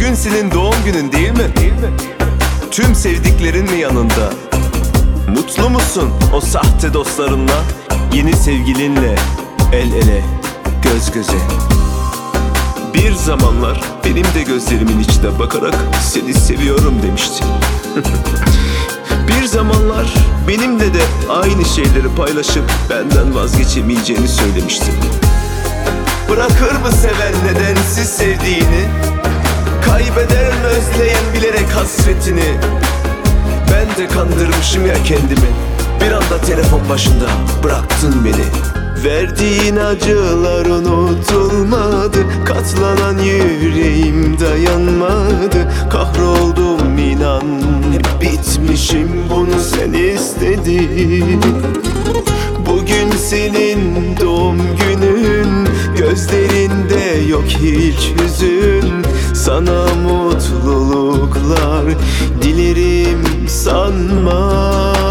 Bugün senin doğum günün değil mi? Tüm sevdiklerin mi yanında? Mutlu musun o sahte dostlarınla? Yeni sevgilinle el ele, göz göze. Bir zamanlar benim de gözlerimin içine bakarak seni seviyorum demiştin. Bir zamanlar benimle de aynı şeyleri paylaşıp benden vazgeçemeyeceğini söylemiştin. Bırakır mı seven nedensiz sevdiğini? Kaybeder mi özleyen bilerek hasretini? Ben de kandırmışım ya kendimi. Bir anda telefon başında bıraktın beni. Verdiğin acılar unutulmadı. Katlanan yüreğim dayanmadı. Kahroldum inan, hep bitmişim, bunu sen istedin. Bugün senin doğum günün, gözlerinde yok hiç hüzün. Sana mutluluklar dilerim sanma.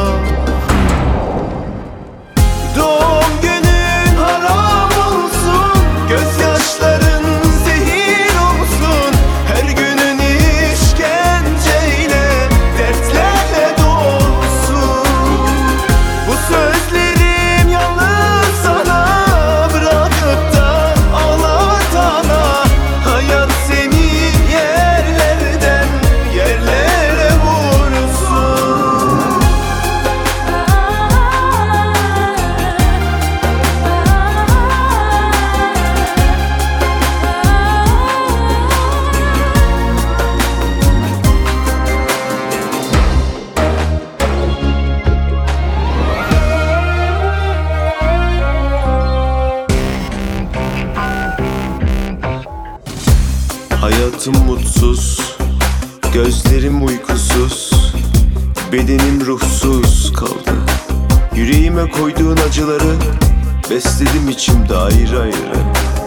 Doğum günün haram olsun, gözyaşların zehir olsun. Her günün işkenceyle, dertlerle dolsun. Bu sözlerim yalnız sana, bırakıp da ağlatana. Hayat seni yerlerden yerlere vursun. Hayatım mutsuz, gözlerim uykusuz, bedenim ruhsuz kaldı. Yüreğime koyduğun acıları besledim içimde ayrı ayrı.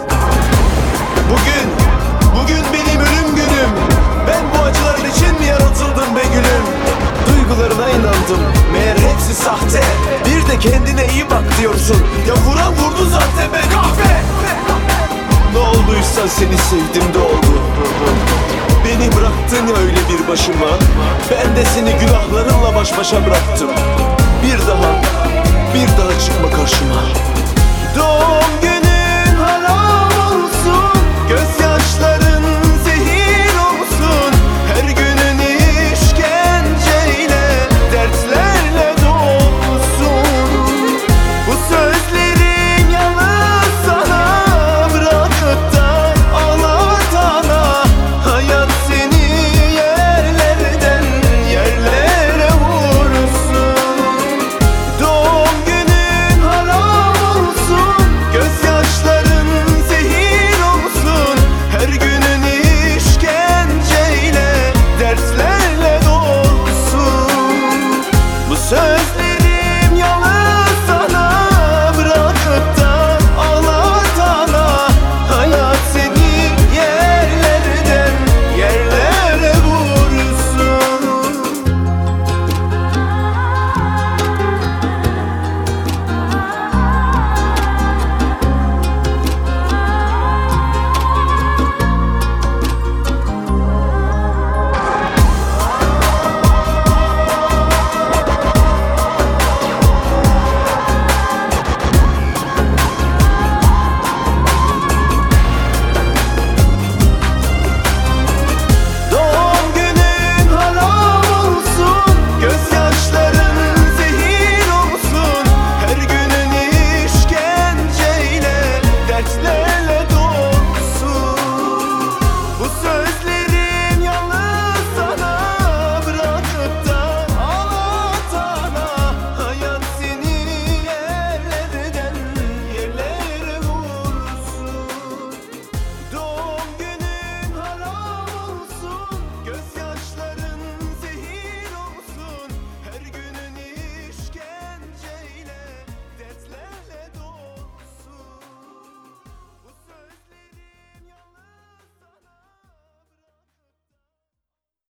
Bugün benim ölüm günüm. Ben bu acıların için mi yaratıldım be gülüm? Duygularına inandım, meğer hepsi sahte. Bir de kendine iyi bak diyorsun. Ya vuran vurdu zaten be kahve. Ne olduysa seni sevdim de oldu. Beni bıraktın öyle bir başıma. Ben de seni günahlarınla baş başa bıraktım. Bir daha çıkma karşıma. Doğum günü